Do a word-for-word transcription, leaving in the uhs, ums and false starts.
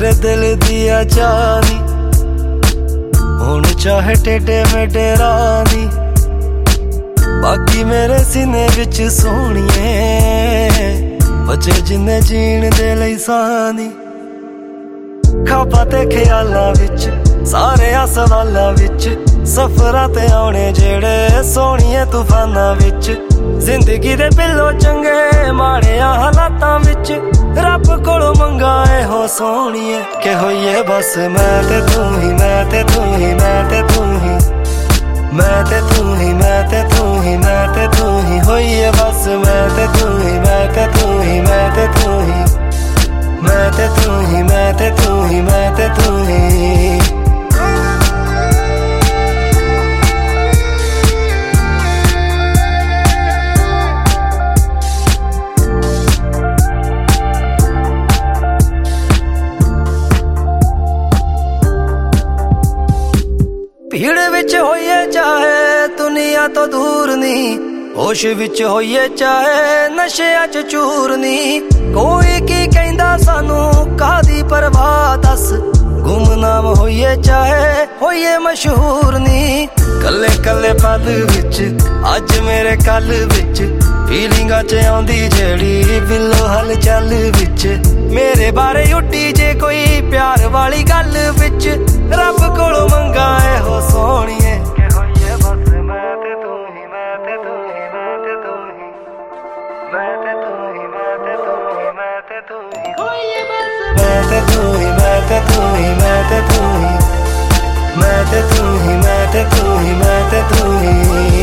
मेरे दिल दिया चांदी हुण चाहे टेढ़े मेढ़े राह दी, बाकी मेरे सीने विच सोहणिए बचे जिन्ने जीण दे लई सांदी। ख्वाबां ते ख्यालां विच सारे सवालां विच सफरां ते आउणे जेड़े सोहणिए तूफानां विच, जिंदगी दे बिल्लो चंगे माड़े हालातां विच रब कोलों मंगा एहो सोहणिए कि होइए बस मैं ते तू ही, मैं ते तू ही, मैं ते तू ही, मैं ते तू ही, मैं ते तू ही, मैं ते तू ही, होइए बस मैं ते तू ही, मैं ते तू ही, मैं ते तू ही, मैं ते तू ही, मैं ते तू ही, मैं ते तू ही। भीड़ विच होइए चाहे दुनिया तो दूर नी, होश विच होइए चाहे नशिया च चूर नी, कोई की कहंदा सानू कादी परवाह दस, गुमनाम होइए चाहे होइए मशहूर नी। कल्ले कल्ले पल विच अज मेरे कल विच फीलिंगां च आउंदी जेड़ी बिल्लो हल चल विच, मेरे बारे उड्डी जे कोई प्यार वाली गल विच रब कोलों मंगा एहो सोहणिए कि होइए बस मैं ते तू ही, मैं ते तू ही, मैं ते तू ही, मैं ते तू ही, मैं ते तू ही, मैं ते तू ही, होइए बस मैं ते तू ही, मैं ते तू ही, मैं ते तू ही, मैं ते तू ही, मैं ते तू ही, मैं ते तू ही।